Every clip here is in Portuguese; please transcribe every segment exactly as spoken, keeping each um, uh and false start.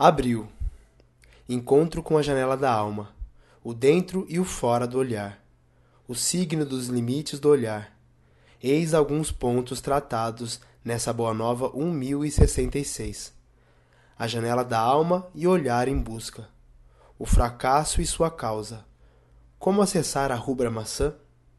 Abril. Encontro com a janela da alma, o dentro e o fora do olhar, o signo dos limites do olhar. Eis alguns pontos tratados nessa Boa Nova um mil e sessenta e seis. A janela da alma e olhar em busca. O fracasso e sua causa. Como acessar a rubra maçã?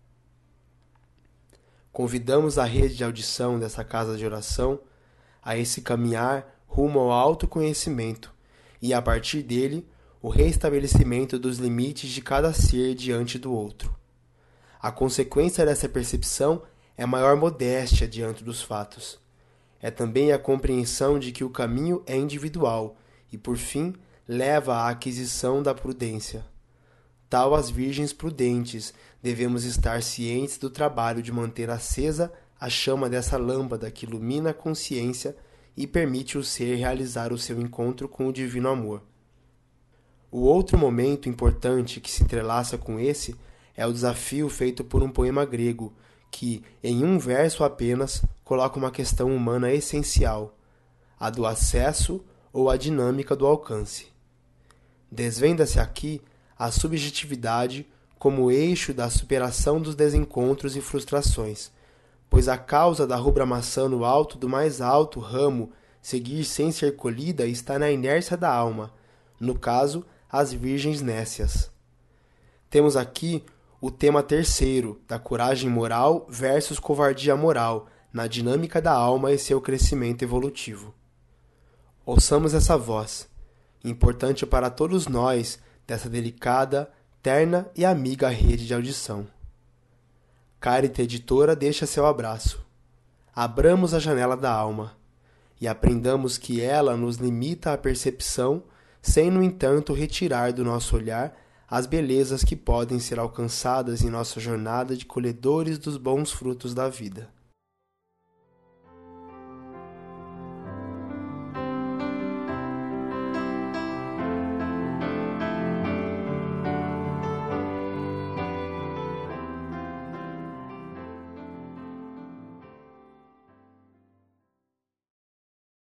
Convidamos a rede de audição dessa casa de oração a esse caminhar rumo ao autoconhecimento e, a partir dele, o reestabelecimento dos limites de cada ser diante do outro. A consequência dessa percepção é maior modéstia diante dos fatos. É também a compreensão de que o caminho é individual e, por fim, leva à aquisição da prudência. Tal as virgens prudentes, devemos estar cientes do trabalho de manter acesa a chama dessa lâmpada que ilumina a consciência e permite o ser realizar o seu encontro com o divino amor. O outro momento importante que se entrelaça com esse é o desafio feito por um poema grego que, em um verso apenas, coloca uma questão humana essencial, a do acesso ou a dinâmica do alcance. Desvenda-se aqui a subjetividade como eixo da superação dos desencontros e frustrações, pois a causa da rubra maçã no alto do mais alto ramo seguir sem ser colhida está na inércia da alma, no caso, as virgens nécias. Temos aqui o tema terceiro, da coragem moral versus covardia moral, na dinâmica da alma e seu crescimento evolutivo. Ouçamos essa voz, importante para todos nós, dessa delicada, terna e amiga rede de audição. Carita Editora deixa seu abraço. Abramos a janela da alma e aprendamos que ela nos limita à percepção, sem, no entanto, retirar do nosso olhar as belezas que podem ser alcançadas em nossa jornada de colhedores dos bons frutos da vida.